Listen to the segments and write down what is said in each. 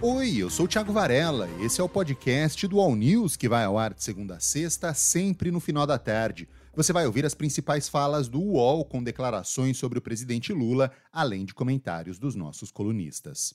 Oi, eu sou o Thiago Varela e esse é o podcast do All News que vai ao ar de segunda a sexta, sempre no final da tarde. Você vai ouvir as principais falas do UOL com declarações sobre o presidente Lula, além de comentários dos nossos colunistas.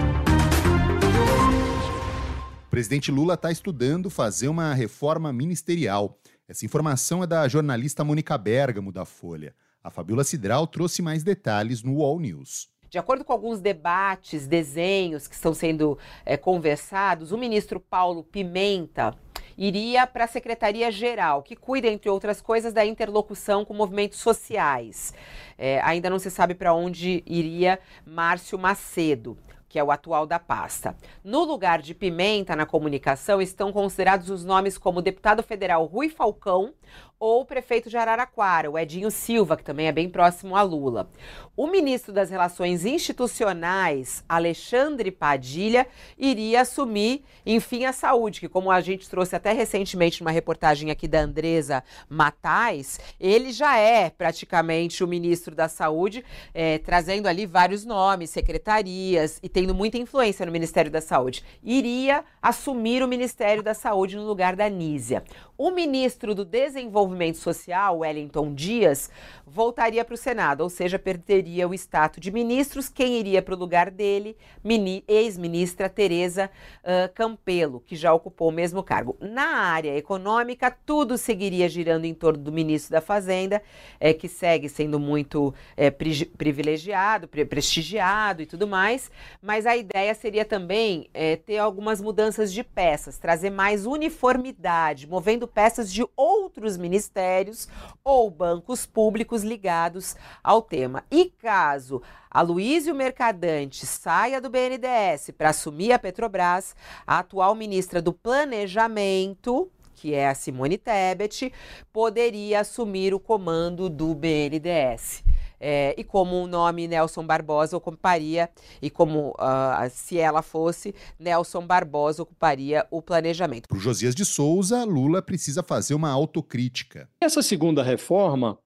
O presidente Lula está estudando fazer uma reforma ministerial. Essa informação é da jornalista Mônica Bergamo, da Folha. A Fabíola Cidral trouxe mais detalhes no UOL News. De acordo com alguns debates, desenhos que estão sendo conversados, o ministro Paulo Pimenta iria para a Secretaria-Geral, que cuida, entre outras coisas, da interlocução com movimentos sociais. Ainda não se sabe para onde iria Márcio Macedo, que é o atual da pasta. No lugar de Pimenta na comunicação estão considerados os nomes como o deputado federal Rui Falcão ou o prefeito de Araraquara, o Edinho Silva, que também é bem próximo a Lula. O ministro das Relações Institucionais, Alexandre Padilha, iria assumir, enfim, a saúde, que como a gente trouxe até recentemente numa reportagem aqui da Andresa Matais, ele já é praticamente o ministro da Saúde, trazendo ali vários nomes, secretarias e tendo muita influência no Ministério da Saúde. Iria assumir o Ministério da Saúde no lugar da Nízia. O ministro do Desenvolvimento Social, Wellington Dias, voltaria para o Senado, ou seja, perderia o status de ministros. Quem iria para o lugar dele? Ex-ministra Tereza Campelo, que já ocupou o mesmo cargo. Na área econômica, tudo seguiria girando em torno do ministro da Fazenda, que segue sendo muito privilegiado, prestigiado e tudo mais, mas a ideia seria também ter algumas mudanças de peças, trazer mais uniformidade, movendo peças de outros ministérios ou bancos públicos ligados ao tema. E caso Aloysio Mercadante saia do BNDES para assumir a Petrobras, a atual ministra do Planejamento, que é a Simone Tebet, poderia assumir o comando do BNDES. E como o nome Nelson Barbosa ocuparia, e como se ela fosse, Nelson Barbosa ocuparia o planejamento. Para o Josias de Souza, Lula precisa fazer uma autocrítica. Essa segunda reforma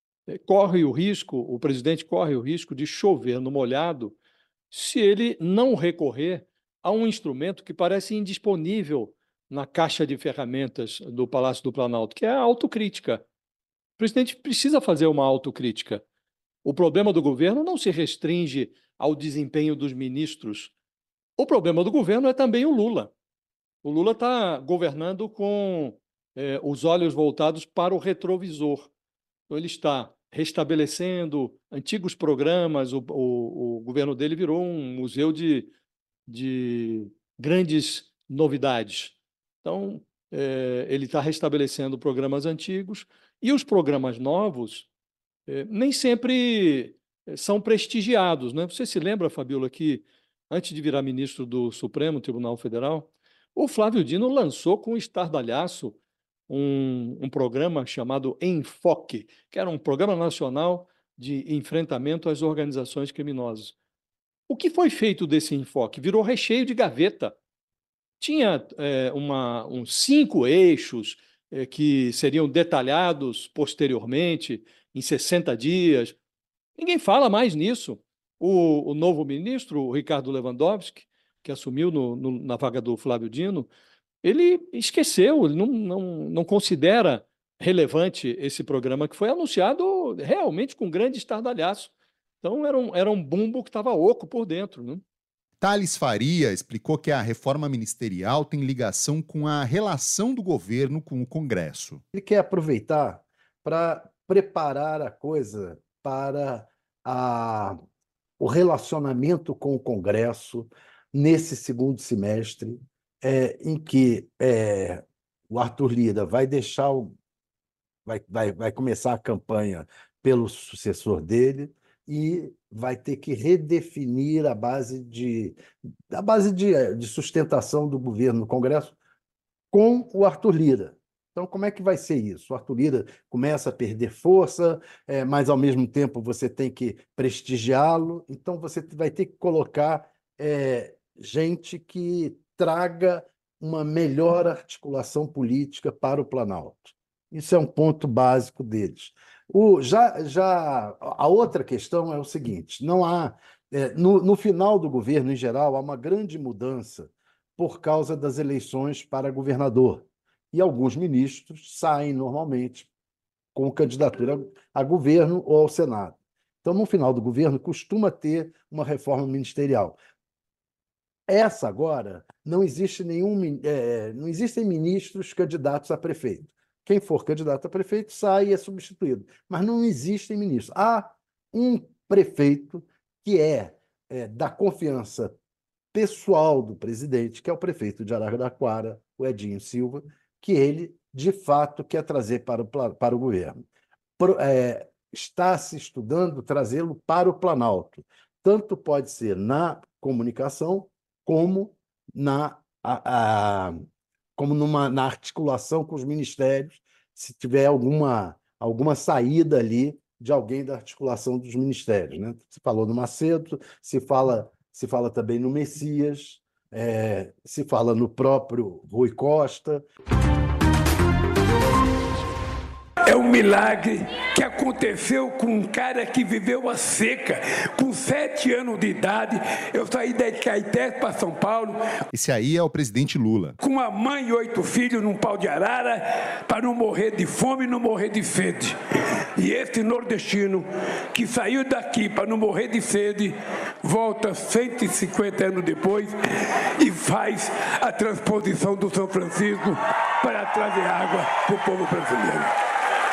o presidente corre o risco de chover no molhado se ele não recorrer a um instrumento que parece indisponível na caixa de ferramentas do Palácio do Planalto, que é a autocrítica. O presidente precisa fazer uma autocrítica. O problema do governo não se restringe ao desempenho dos ministros. O problema do governo é também o Lula. O Lula está governando com os olhos voltados para o retrovisor. Então, ele está restabelecendo antigos programas, o governo dele virou um museu de grandes novidades. Então, ele está restabelecendo programas antigos e os programas novos nem sempre são prestigiados, né? Você se lembra, Fabíola, que antes de virar ministro do Supremo Tribunal Federal, o Flávio Dino lançou com estardalhaço um programa chamado Enfoque, que era um programa nacional de enfrentamento às organizações criminosas. O que foi feito desse enfoque? Virou recheio de gaveta. Tinha uns 5 eixos que seriam detalhados posteriormente, em 60 dias. Ninguém fala mais nisso. O novo ministro, o Ricardo Lewandowski, que assumiu na vaga do Flávio Dino, ele esqueceu, ele não considera relevante esse programa que foi anunciado realmente com grande estardalhaço. Então, era um bumbo que estava oco por dentro, né? Thales Faria explicou que a reforma ministerial tem ligação com a relação do governo com o Congresso. Ele quer aproveitar para preparar a coisa para o relacionamento com o Congresso nesse segundo semestre, em que o Arthur Lira vai começar a campanha pelo sucessor dele e vai ter que redefinir a base de sustentação do governo no Congresso com o Arthur Lira. Então, como é que vai ser isso? O Arthur Lira começa a perder força, mas, ao mesmo tempo, você tem que prestigiá-lo. Então, você vai ter que colocar gente que traga uma melhor articulação política para o Planalto. Isso é um ponto básico deles. A outra questão é o seguinte: não há No final do governo, em geral, há uma grande mudança por causa das eleições para governador. E alguns ministros saem normalmente com candidatura a governo ou ao Senado. Então, no final do governo, costuma ter uma reforma ministerial. Essa agora, não existe não existem ministros candidatos a prefeito. Quem for candidato a prefeito sai e é substituído. Mas não existem ministros. Há um prefeito que é da confiança pessoal do presidente, que é o prefeito de Araraquara, o Edinho Silva, que ele, de fato, quer trazer para o governo. Está se estudando trazê-lo para o Planalto. Tanto pode ser na comunicação, como na articulação com os ministérios, se tiver alguma saída ali de alguém da articulação dos ministérios, né? Se falou no Macedo, se fala também no Messias, se fala no próprio Rui Costa. É um milagre que aconteceu com um cara que viveu a seca. Com 7 anos de idade, eu saí da Caeté para São Paulo. Esse aí é o presidente Lula. Com uma mãe e 8 filhos num pau de arara, para não morrer de fome e não morrer de sede. E esse nordestino que saiu daqui para não morrer de sede, volta 150 anos depois e faz a transposição do São Francisco para trazer água para o povo brasileiro.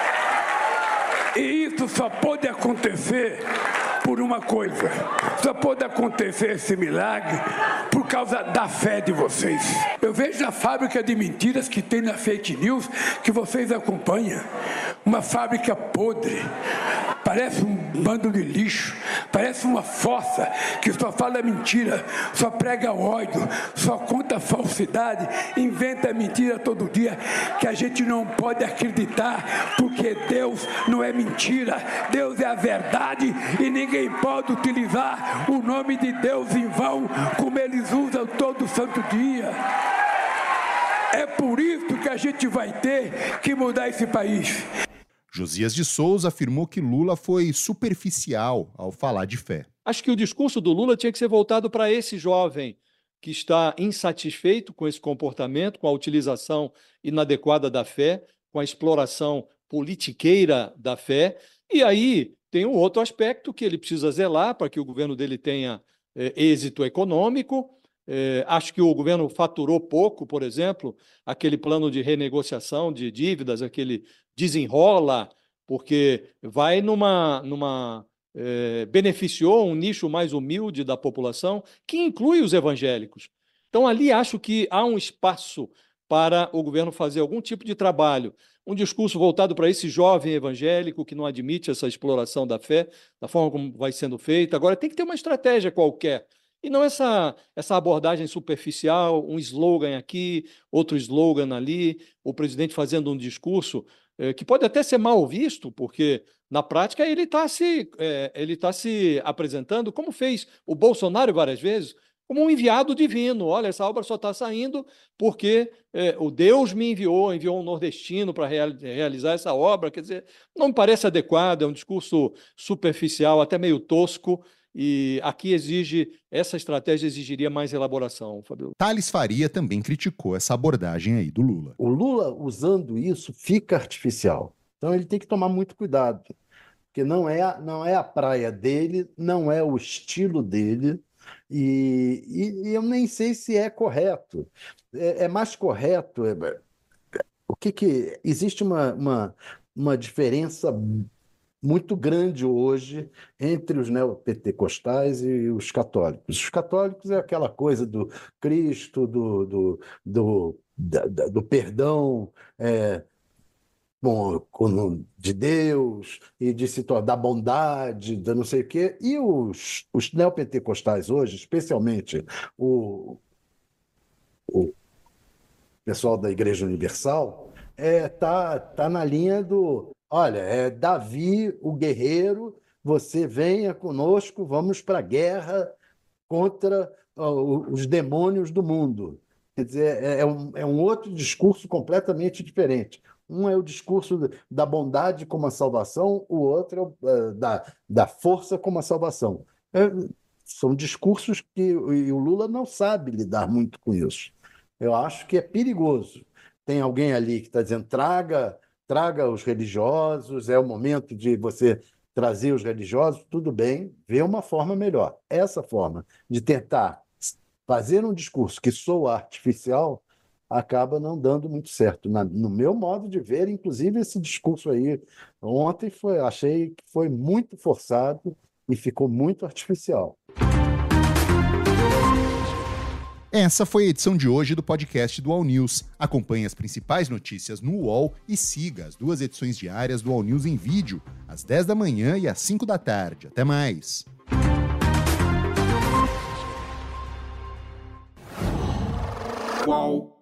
E isso só pode acontecer por uma coisa. Só pode acontecer esse milagre por causa da fé de vocês. Eu vejo a fábrica de mentiras que tem na fake news que vocês acompanham. Uma fábrica podre. Parece um bando de lixo, parece uma fossa que só fala mentira, só prega ódio, só conta falsidade, inventa mentira todo dia, que a gente não pode acreditar, porque Deus não é mentira, Deus é a verdade e ninguém pode utilizar o nome de Deus em vão, como eles usam todo santo dia. É por isso que a gente vai ter que mudar esse país. Josias de Souza afirmou que Lula foi superficial ao falar de fé. Acho que o discurso do Lula tinha que ser voltado para esse jovem que está insatisfeito com esse comportamento, com a utilização inadequada da fé, com a exploração politiqueira da fé. E aí tem um outro aspecto que ele precisa zelar para que o governo dele tenha êxito econômico. Acho que o governo faturou pouco, por exemplo, aquele plano de renegociação de dívidas, aquele desenrola, porque vai beneficiou um nicho mais humilde da população, que inclui os evangélicos. Então, ali acho que há um espaço para o governo fazer algum tipo de trabalho, um discurso voltado para esse jovem evangélico que não admite essa exploração da fé, da forma como vai sendo feita. Agora, tem que ter uma estratégia qualquer, e não essa abordagem superficial, um slogan aqui, outro slogan ali, o presidente fazendo um discurso que pode até ser mal visto, porque, na prática, ele está se apresentando, como fez o Bolsonaro várias vezes, como um enviado divino. Olha, essa obra só está saindo porque o Deus me enviou um nordestino para realizar essa obra. Quer dizer, não me parece adequado, é um discurso superficial, até meio tosco, e aqui essa estratégia exigiria mais elaboração, Fabio. Thales Faria também criticou essa abordagem aí do Lula. O Lula, usando isso, fica artificial. Então ele tem que tomar muito cuidado, porque não é a praia dele, não é o estilo dele, e eu nem sei se é correto. É mais correto. Existe uma diferença muito grande hoje entre os neopentecostais e os católicos. Os católicos é aquela coisa do Cristo, do perdão de Deus e de se tornar da bondade, da não sei o quê. E os neopentecostais hoje, especialmente o pessoal da Igreja Universal, tá na linha do: olha, é Davi, o guerreiro, você venha conosco, vamos para a guerra contra os demônios do mundo. Quer dizer, é um outro discurso completamente diferente. Um é o discurso da bondade como a salvação, o outro é da força como a salvação. são discursos que o Lula não sabe lidar muito com isso. Eu acho que é perigoso. Tem alguém ali que está dizendo, traga os religiosos, é o momento de você trazer os religiosos, tudo bem, vê uma forma melhor. Essa forma de tentar fazer um discurso que soa artificial acaba não dando muito certo. No meu modo de ver, inclusive esse discurso aí ontem achei que foi muito forçado e ficou muito artificial. Essa foi a edição de hoje do podcast do All News. Acompanhe as principais notícias no UOL e siga as 2 edições diárias do All News em vídeo, às 10 da manhã e às 5 da tarde. Até mais! UOL.